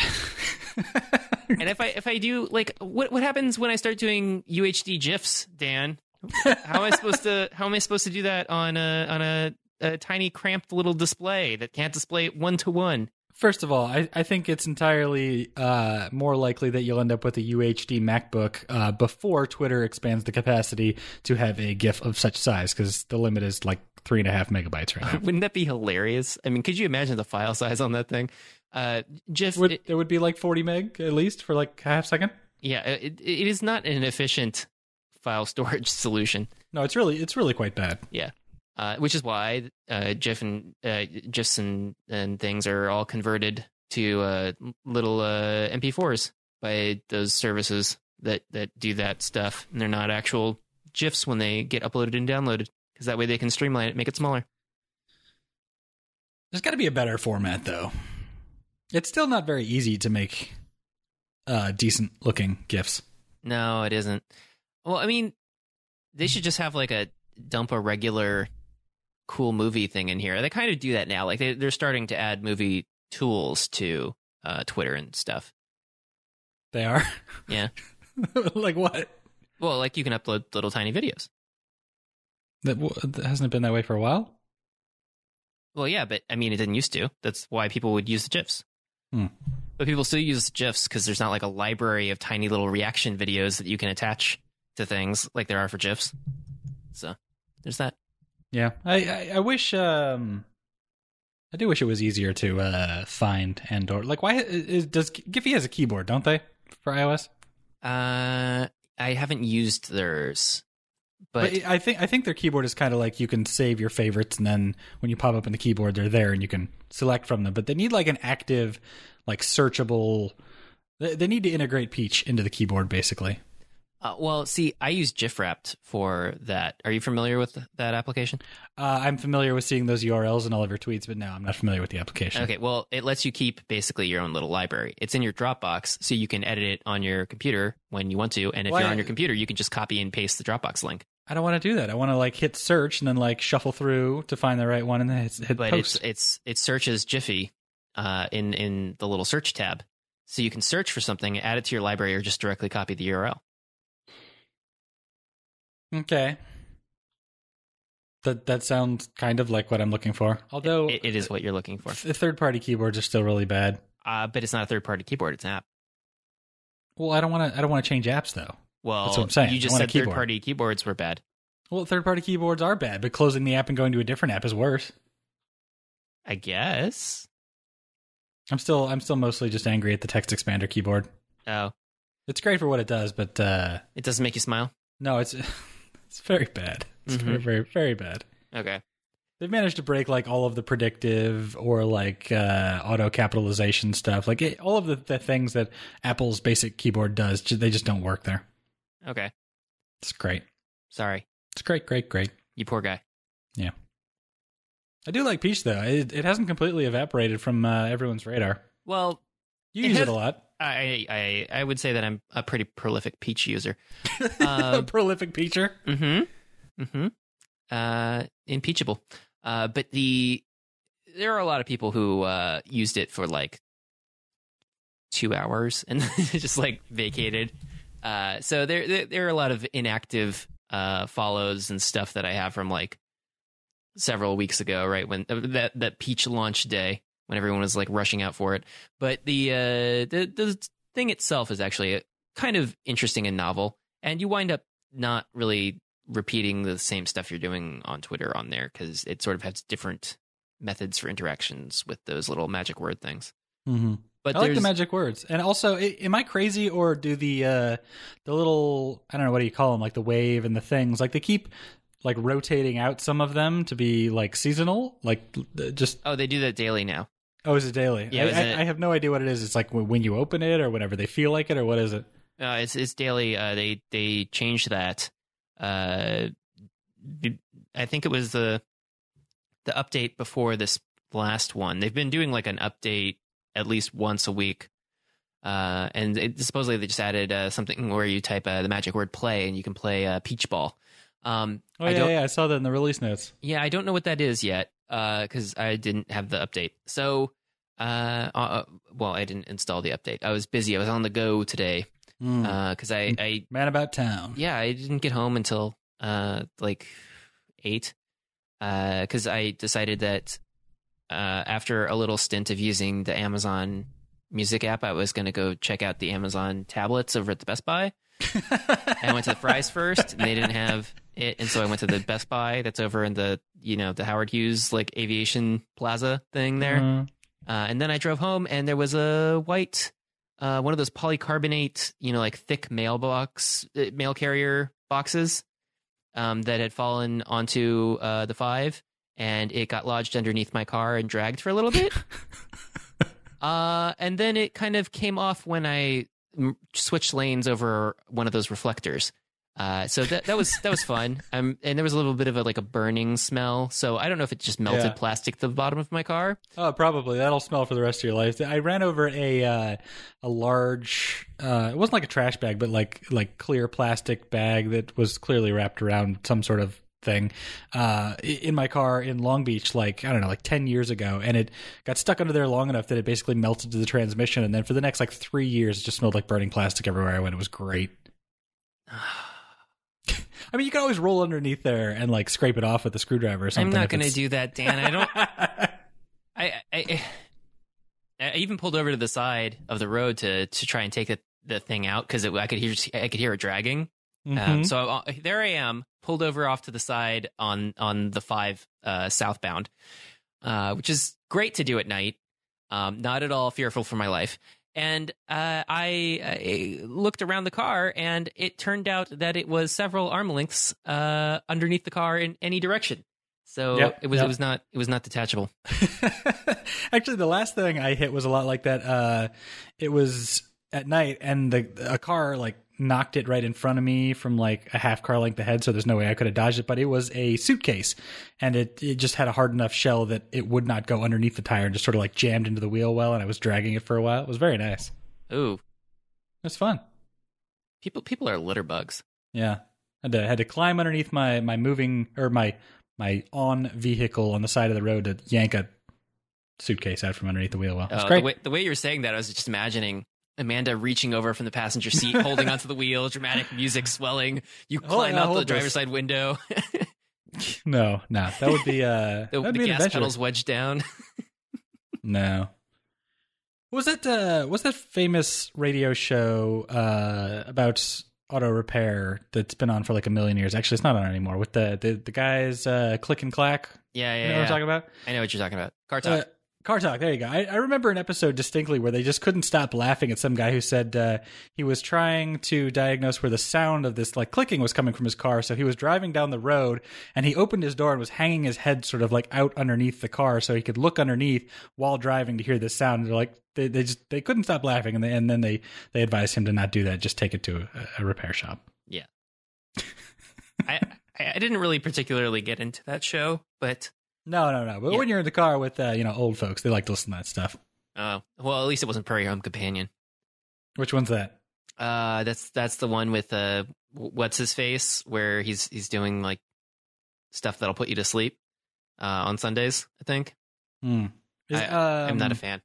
And if I if I do like what what happens when I start doing U H D GIFs, Dan? How am I supposed to how am I supposed to do that on a on a, a tiny cramped little display that can't display one to one? First of all, I, I think it's entirely uh, more likely that you'll end up with a U H D MacBook uh, before Twitter expands the capacity to have a GIF of such size, because the limit is like three and a half megabytes right now. Wouldn't that be hilarious? I mean, could you imagine the file size on that thing? Uh, GIF, Would, it- it would be like forty meg at least for like half second. yeah, it, it is not an efficient file storage solution. No, it's really it's really quite bad. Yeah. Uh, which is why uh, GIF and uh, GIFs and, and things are all converted to uh, little uh, M P fours by those services that, that do that stuff. And they're not actual GIFs when they get uploaded and downloaded, because that way they can streamline it, make it smaller. There's got to be a better format, though. It's still not very easy to make uh, decent looking GIFs. No, it isn't. Well, I mean, they should just have like a dump a regular cool movie thing in here. They kind of do that now. Like they, they're starting to add movie tools to uh, Twitter and stuff. They are? Yeah. Like what? Well, like you can upload little tiny videos. That, that hasn't it been that way for a while? Well, yeah, but I mean, it didn't used to. That's why people would use the GIFs. Hmm. But people still use the GIFs because there's not like a library of tiny little reaction videos that you can attach to things like there are for GIFs. So there's that. Yeah, I, I, I wish, um, I do wish it was easier to uh, find and or like why is, does Giphy has a keyboard, don't they, for iOS? Uh, I haven't used theirs, but, but I think I think their keyboard is kind of like you can save your favorites and then when you pop up in the keyboard, they're there and you can select from them. But they need like an active, like searchable. They, they need to integrate Peach into the keyboard, basically. Uh, well, see, I use GIFwrapped for that. Are you familiar with that application? Uh, I'm familiar with seeing those U R Ls in all of your tweets, but no, I'm not familiar with the application. Okay, well, it lets you keep basically your own little library. It's in your Dropbox, so you can edit it on your computer when you want to. And if Well, you're I- on your computer, you can just copy and paste the Dropbox link. I don't want to do that. I want to like hit search and then like shuffle through to find the right one and then hit, hit But post. it's it's it searches Jiffy uh, in in the little search tab, so you can search for something, add it to your library, or just directly copy the U R L. Okay. That that sounds kind of like what I'm looking for. Although It, it is what you're looking for, the third-party keyboards are still really bad. uh, but it's not a third-party keyboard; it's an app. Well, I don't want to. I don't want to change apps though. Well, That's what I'm saying. you I just want a said keyboard. third-party keyboards were bad. Well, third-party keyboards are bad, but closing the app and going to a different app is worse. I guess. I'm still I'm still mostly just angry at the text expander keyboard. Oh, It's great for what it does, but uh, it doesn't make you smile. no, it's it's very bad. It's Mhm. very very very bad. Okay. They've managed to break like all of the predictive or like uh, auto capitalization stuff. Like it, all of the, the things that Apple's basic keyboard does, ju- they just don't work there. Okay. It's great. Sorry, It's great, great, great. you poor guy. Yeah. I do like Peach though. It, it hasn't completely evaporated from uh, everyone's radar. Well, You It use has- it a lot. I I I would say that I'm a pretty prolific Peach user. A Um, prolific Peacher. Mm-hmm. Mm-hmm. Uh, impeachable. Uh, but the there are a lot of people who uh, used it for like two hours and just like vacated. Uh, so there, there there are a lot of inactive uh, follows and stuff that I have from like several weeks ago, right when uh, that that Peach launch day when everyone was like rushing out for it. But the uh, the the thing itself is actually uh, kind of interesting and novel, and you wind up not really repeating the same stuff you're doing on Twitter on there because it sort of has different methods for interactions with those little magic word things. Mm-hmm. But I like the there's magic words. And also, i- am I crazy or do the uh, the little, I don't know, what do you call them, like the wave and the things, like they keep like rotating out some of them to be like seasonal? Like uh, just, oh, they do that daily now. oh, is it daily? Yeah, I, isn't I, it- I have no idea what it is. It's like when when you open it or whenever they feel like it or what is it? Uh, it's it's daily. Uh, they they changed that. Uh, b- I think it was the the update before this last one. They've been doing like an update at least once a week. Uh, and it, supposedly they just added uh, something where you type uh, the magic word play and you can play uh, Peach Ball. Um, Oh, I yeah, don't, yeah, I saw that in the release notes. yeah, I don't know what that is yet because I didn't have the update. So, uh, uh, well, I didn't install the update. I was busy. I was on the go today Mm. because I, I, Man about town. yeah, I didn't get home until uh, like eight because I decided that uh, after a little stint of using the Amazon Music app, I was going to go check out the Amazon tablets over at the Best Buy. I went to the Fry's first, and they didn't have it, and so I went to the Best Buy that's over in the you know the Howard Hughes like aviation plaza thing there. Mhm. Uh, and then I drove home, and there was a white, uh, one of those polycarbonate, you know, like thick mailbox, uh, mail carrier boxes um, that had fallen onto uh, the Five, and it got lodged underneath my car and dragged for a little bit. uh, and then it kind of came off when I m- switched lanes over one of those reflectors. Uh, so that that was that was fun. Um, and there was a little bit of a like a burning smell. So I don't know if it just melted Yeah. plastic to the bottom of my car. Oh, probably that'll smell for the rest of your life. I ran over a uh, a large. Uh, it wasn't like a trash bag, but like like clear plastic bag that was clearly wrapped around some sort of thing uh, in my car in Long Beach, like I don't know, like ten years ago, and it got stuck under there long enough that it basically melted to the transmission, and then for the next like three years, it just smelled like burning plastic everywhere I went. It was great. I mean, you can always roll underneath there and like scrape it off with a screwdriver or something. I'm not if going to it's- do that, Dan. I don't. I, I I even pulled over to the side of the road to to try and take the, the thing out because I could hear I could hear it dragging. Um, Mhm. so uh, there I am, pulled over off to the side on on the five uh, southbound, uh, which is great to do at night. Um, not at all fearful for my life. And uh, I, I looked around the car, and it turned out that it was several arm lengths uh, underneath the car in any direction. So Yep, it was yep. it was not it was not detachable. Actually, the last thing I hit was a lot like that. Uh, it was at night, and the a car like knocked it right in front of me from like a half car length ahead. So there's no way I could have dodged it. But it was a suitcase, and it it just had a hard enough shell that it would not go underneath the tire, and just sort of like jammed into the wheel well. And I was dragging it for a while. It was very nice. Ooh, It was fun. people people are litter bugs. Yeah, had to had to climb underneath my my moving or my my on vehicle on the side of the road to yank a suitcase out from underneath the wheel well. It's Uh, great. the way the way you were saying that, I was just imagining Amanda reaching over from the passenger seat, holding onto the wheel, dramatic music swelling. You Hold- climb uh, out hold the driver's this. side window. No, no, that would be uh, the that'd the be an gas adventure. pedals wedged down. No. Was that uh was that famous radio show uh about auto repair that's been on for like a million years? Actually, it's not on anymore. With the the, the guys uh Click and Clack. Yeah, You yeah, know yeah. what I'm talking about? I know what you're talking about. Car talk. Uh, Car Talk, there you go. I, I remember an episode distinctly where they just couldn't stop laughing at some guy who said uh, he was trying to diagnose where the sound of this like clicking was coming from his car. So he was driving down the road and he opened his door and was hanging his head sort of like out underneath the car so he could look underneath while driving to hear this sound. And they're like they, they just they couldn't stop laughing, and they, and then they they advised him to not do that. Just take it to a, a repair shop. Yeah. I I I didn't really particularly get into that show, but No, no, no. But Yeah. when you're in the car with uh, you know old folks, they like to listen to that stuff. uh, well, at least it wasn't Prairie Home Companion. Which one's that? Uh, that's that's the one with uh, what's his face, where he's he's doing like stuff that'll put you to sleep uh, on Sundays. I think Hmm. Is, I, I'm not a um, fan.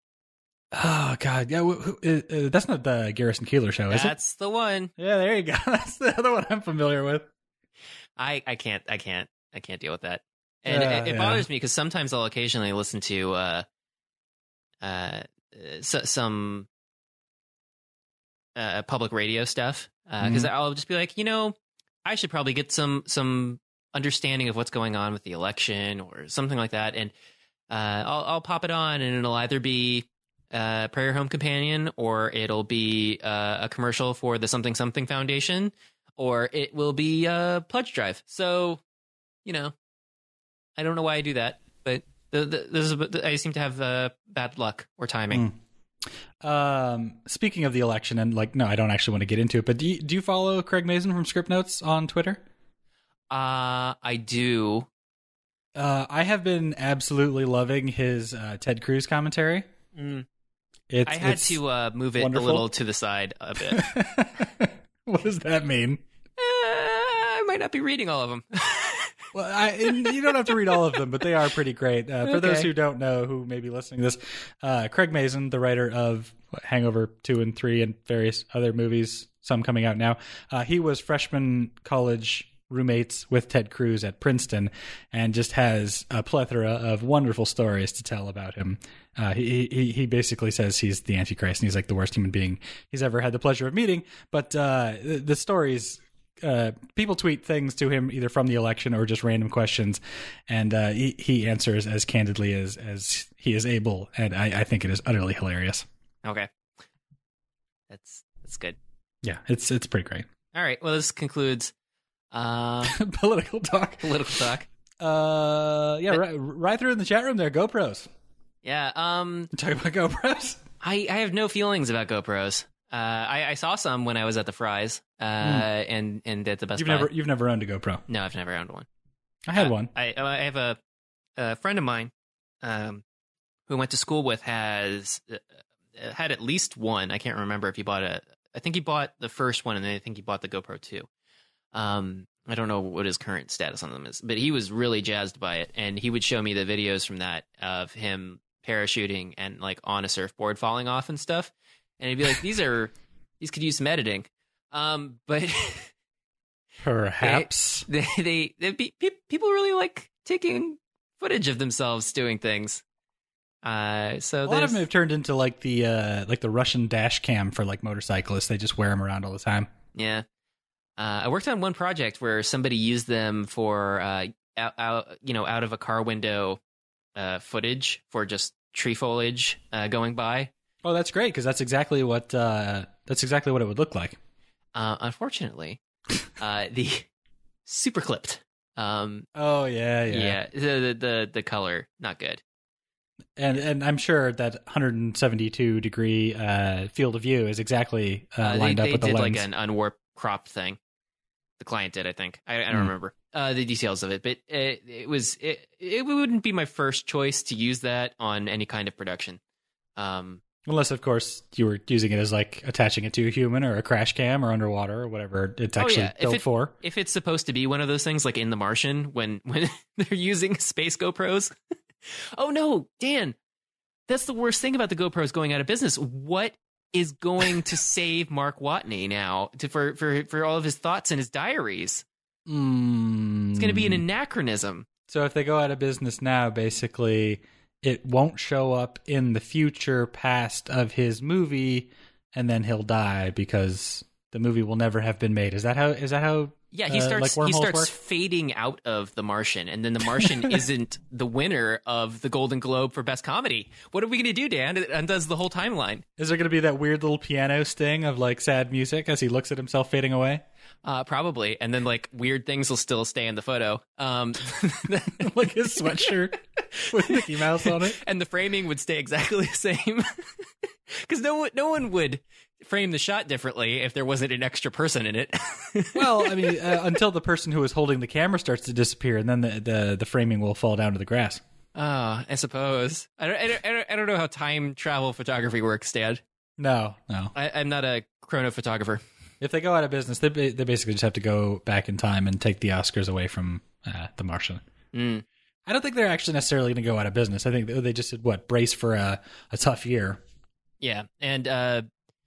Oh God, yeah, wh- who- uh, uh, that's not the Garrison Keeler show, is it? That's the one. Yeah, there you go. That's the other one I'm familiar with. I I can't I can't I can't deal with that, and Yeah, it, it yeah. bothers me because sometimes I'll occasionally listen to uh uh so, some uh public radio stuff because Mhm. I'll just be like, you know, I should probably get some some understanding of what's going on with the election or something like that, and uh I'll I'll pop it on, and it'll either be uh Prayer Home Companion, or it'll be uh, a commercial for the something something foundation, or it will be a pledge drive. So, you know, I don't know why I do that, but the, the, this is, I seem to have uh, bad luck or timing. Mm. Um, speaking of the election, and like, no, I don't actually want to get into it, but do you, do you follow Craig Mazin from Script Notes on Twitter? Uh, I do. Uh, I have been absolutely loving his uh, Ted Cruz commentary. Mm. It's, I had it's to uh, move it wonderful. a little to the side a bit. What does that mean? uh, I might not be reading all of them. Well, I, and you don't have to read all of them, but they are pretty great. Uh, for those Okay. who don't know, who may be listening to this, uh, Craig Mazin, the writer of what, Hangover two and three and various other movies, some coming out now, uh, he was freshman college roommates with Ted Cruz at Princeton, and just has a plethora of wonderful stories to tell about him. Uh, he, he he basically says he's the Antichrist, and he's like the worst human being he's ever had the pleasure of meeting. But uh, the, the stories, uh, people tweet things to him either from the election or just random questions, and uh, he, he answers as candidly as, as he is able, and I, I think it is utterly hilarious. Okay. That's that's good. Yeah, it's it's pretty great. All right. Well, this concludes uh, Political talk. political talk. Uh, yeah, right, right through in the chat room there. GoPros. Yeah. Um, Talk about GoPros. I, I have no feelings about GoPros. Uh, I, I saw some when I was at the Fry's, uh, mm. and and at the Best you've Buy. Never, you've never owned a GoPro? No, I've never owned one. I had uh, one. I I have a, a friend of mine, um, who I went to school with has uh, had at least one. I can't remember if he bought a. I think he bought the first one, and then I think he bought the GoPro two. Um, I don't know what his current status on them is, but he was really jazzed by it, and he would show me the videos from that of him parachuting and like on a surfboard falling off and stuff. And he'd be like, "These are these could use some editing," um, but perhaps they they, they, they be, people really like taking footage of themselves doing things. Uh, so a lot of them have turned into like the uh, like the Russian dash cam for like motorcyclists. They just wear them around all the time. Yeah, uh, I worked on one project where somebody used them for uh, out, out you know out of a car window uh, footage for just tree foliage uh, going by. Oh, that's great because that's exactly what uh, that's exactly what it would look like. Uh, unfortunately, uh, the super clipped. Um, oh yeah, yeah, yeah. The, the the color not good, and and I'm sure that one hundred seventy-two degree uh, field of view is exactly uh, lined uh, they, up with they the did lens. Like an unwarped crop thing. The client did, I think. I, I don't mm. remember uh, the details of it, but it, it was it, it wouldn't be my first choice to use that on any kind of production. Um, Unless, of course, you were using it as like attaching it to a human or a crash cam or underwater or whatever it's actually oh, yeah. built if it, for. If it's supposed to be one of those things like in The Martian when, when they're using space GoPros. Oh, no, Dan, that's the worst thing about the GoPros going out of business. What is going to save Mark Watney now to, for, for, for all of his thoughts and his diaries? Mm. It's going to be an anachronism. So if they go out of business now, basically it won't show up in the future past of his movie, and then he'll die because the movie will never have been made. Is that how? Is that how? Yeah, he uh, starts. like he starts work? fading out of The Martian, and then The Martian isn't the winner of the Golden Globe for Best Comedy. What are we going to do, Dan? It undoes the whole timeline. Is there going to be that weird little piano sting of like sad music as he looks at himself fading away? Uh, probably, and then like weird things will still stay in the photo, um, like his sweatshirt with Mickey Mouse on it, and the framing would stay exactly the same. Because no one, no one would frame the shot differently if there wasn't an extra person in it. Well, I mean, uh, until the person who is holding the camera starts to disappear, and then the the, the framing will fall down to the grass. Oh, I suppose. I don't, I don't, I don't, I don't know how time travel photography works, Dad. No, no, I, I'm not a chrono photographer. If they go out of business, they they basically just have to go back in time and take the Oscars away from uh, The Martian. Mm. I don't think they're actually necessarily going to go out of business. I think they just said, what, brace for a, a tough year. Yeah, and uh,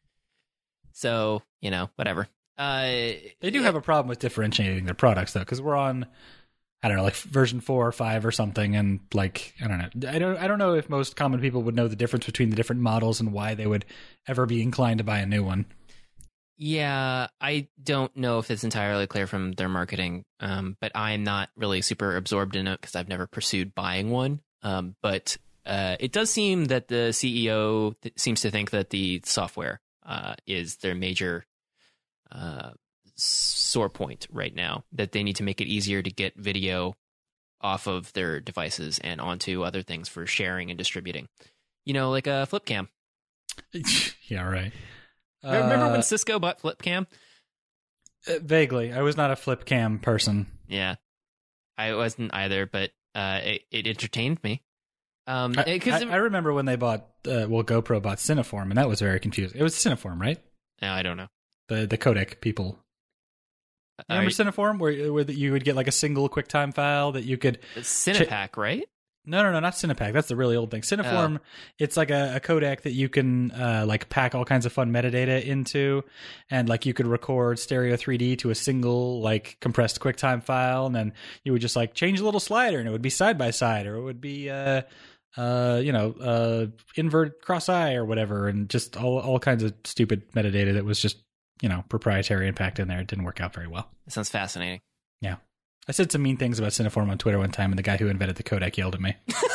so, you know, whatever. Uh, they do have a problem with differentiating their products, though, because we're on, I don't know, like version four or five or something, and like, I don't know. I don't, I don't know if most common people would know the difference between the different models and why they would ever be inclined to buy a new one. Yeah, I don't know if it's entirely clear from their marketing, um, but I'm not really super absorbed in it because I've never pursued buying one. Um, but uh, it does seem that the C E O th- seems to think that the software uh, is their major uh, sore point right now, that they need to make it easier to get video off of their devices and onto other things for sharing and distributing. You know, like a flip cam. Yeah, right. Remember uh, when Cisco bought Flipcam? Uh, vaguely. I was not a flip cam person. Yeah, I wasn't either, but uh, it, it entertained me. Um, I, it, I, it, I remember when they bought, uh, well, GoPro bought Cineform, and that was very confusing. It was Cineform, right? No, I don't know. The the codec people. Remember uh, Cineform, where, where you would get like a single QuickTime file that you could... Cinepack, ch- right? No, no, no, not Cinepack. That's the really old thing. Cineform, oh. It's like a, a codec that you can uh, like pack all kinds of fun metadata into, and like you could record stereo three D to a single like compressed QuickTime file, and then you would just like change a little slider, and it would be side by side, or it would be uh, uh, you know, uh, invert cross eye or whatever, and just all all kinds of stupid metadata that was just, you know, proprietary and packed in there. It didn't work out very well. That sounds fascinating. Yeah. I said some mean things about Cineform on Twitter one time, and the guy who invented the codec yelled at me.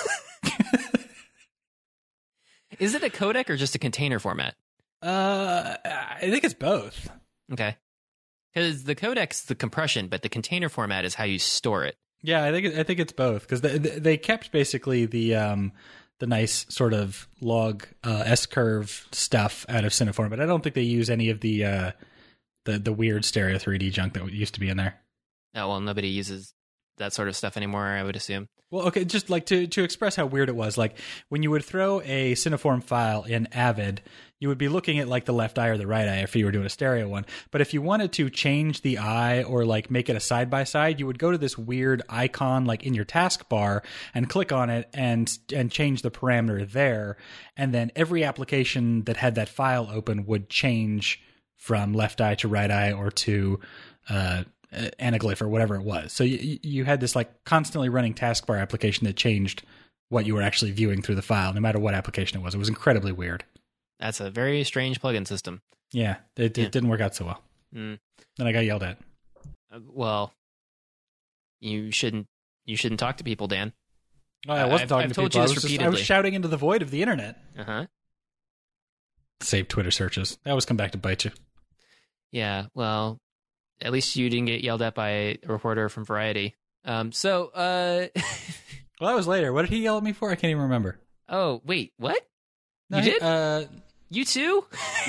Is it a codec or just a container format? Uh, I think it's both. Okay. Because the codec's the compression, but the container format is how you store it. Yeah, I think it, I think it's both, because they, they kept basically the um the nice sort of log uh, S-curve stuff out of Cineform, but I don't think they use any of the uh, the the weird stereo three D junk that used to be in there. Oh, well, nobody uses that sort of stuff anymore, I would assume. Well, okay, just like to, to express how weird it was, like when you would throw a Cineform file in Avid, you would be looking at like the left eye or the right eye if you were doing a stereo one. But if you wanted to change the eye or like make it a side by side, you would go to this weird icon like in your taskbar and click on it and and change the parameter there. And then every application that had that file open would change from left eye to right eye or to uh anaglyph or whatever it was. So you, you had this like constantly running taskbar application that changed what you were actually viewing through the file, no matter what application it was. It was incredibly weird. That's a very strange plugin system. Yeah, it, Yeah. it didn't work out so well. Mm. Then I got yelled at. Uh, well, you shouldn't you shouldn't talk to people, Dan. Oh, I wasn't I've- talking I've to told people. you I this was, just, I was repeatedly. shouting into the void of the internet. Uh-huh. Save Twitter searches. They always come back to bite you. Yeah, well, at least you didn't get yelled at by a reporter from Variety. Um, so, uh, Well, that was later. What did he yell at me for? I can't even remember. oh, wait, what? No, You he- did? Uh, You too?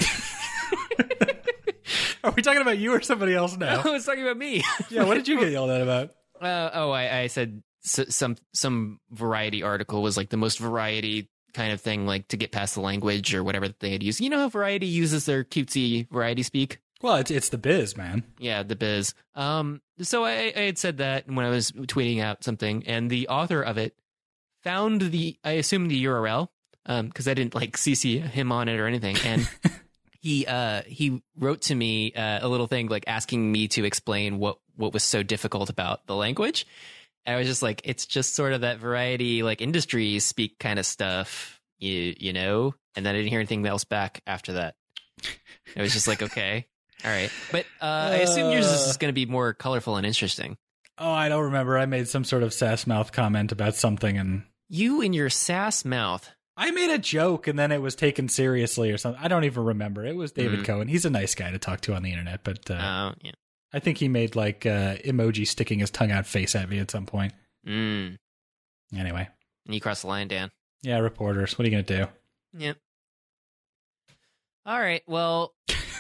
are we talking about you or somebody else now? I was talking about me. Yeah, what did you get yelled at about? Uh, oh, I, I said s- some some Variety article was like the most Variety kind of thing, like to get past the language or whatever that they had used. You know how Variety uses their cutesy Variety speak? Well, it's it's the biz, man. Yeah, the biz. Um, so I, I had said that when I was tweeting out something, and the author of it found the, I assume the U R L, um, because I didn't like C C him on it or anything, and he uh he wrote to me uh, a little thing like asking me to explain what what was so difficult about the language. And I was just like, it's just sort of that Variety like industry speak kind of stuff, you you know. And then I didn't hear anything else back after that. It was just like, okay. All right. But uh, I assume yours is going to be more colorful and interesting. Oh, I don't remember. I made some sort of sass mouth comment about something, and You and your sass mouth. I made a joke, and then it was taken seriously or something. I don't even remember. It was David Mhm. Cohen. He's a nice guy to talk to on the internet, but uh, Oh, yeah. I think he made like uh, emoji sticking his tongue out face at me at some point. Mm. Anyway, And you crossed the line, Dan. yeah, reporters. What are you gonna do? Yep. All right. Well,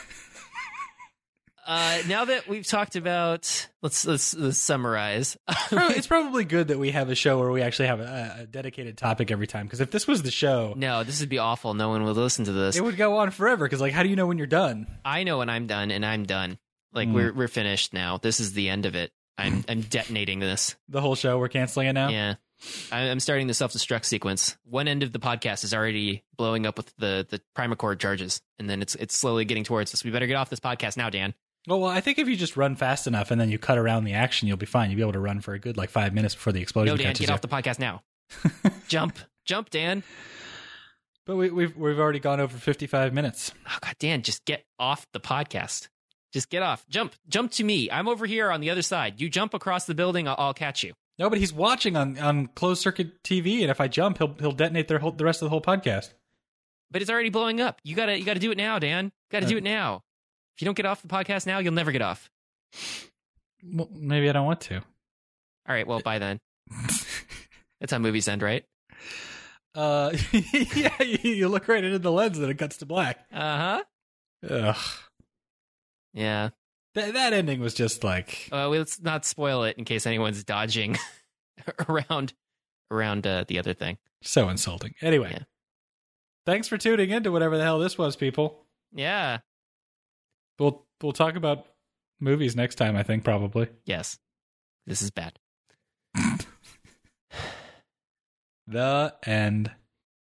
uh, now that we've talked about, let's let's, let's summarize. Pro- it's probably good that we have a show where we actually have a, a dedicated topic every time. Because if this was the show, No, this would be awful. No one would listen to this. it would go on forever. Because like, how do you know when you're done? I know when I'm done, and I'm done. Like Mm. we're we're finished now. This is the end of it. I'm I'm detonating this. The whole show, we're canceling it now. Yeah. I- I'm starting the self-destruct sequence. One end of the podcast is already blowing up with the the Primacord charges, and then it's it's slowly getting towards us. We better get off this podcast now, Dan. Well, well, I think if you just run fast enough and then you cut around the action, you'll be fine. You'll be able to run for a good like five minutes before the explosion No, Dan, catches get you. off the podcast now. Jump, jump, Dan. But we, we've we've already gone over fifty-five minutes. Oh God, Dan, just get off the podcast. Just get off. Jump, jump to me. I'm over here on the other side. You jump across the building, I'll, I'll catch you. No, but he's watching on, on closed circuit T V, and if I jump, he'll he'll detonate their whole, the rest of the whole podcast. But it's already blowing up. You gotta you gotta do it now, Dan. Got to Uh, do it now. If you don't get off the podcast now, you'll never get off. Well, maybe I don't want to. All right. Well, bye then. That's how movies end, right? Uh, yeah, you, you look right into the lens, and it cuts to black. Uh huh. Ugh, Yeah. that that ending was just like Uh, well, let's not spoil it in case anyone's dodging around around uh, the other thing. so insulting. Anyway, Yeah. thanks for tuning in to whatever the hell this was, people. Yeah. We'll we'll talk about movies next time. I think probably. Yes. This is bad. The end.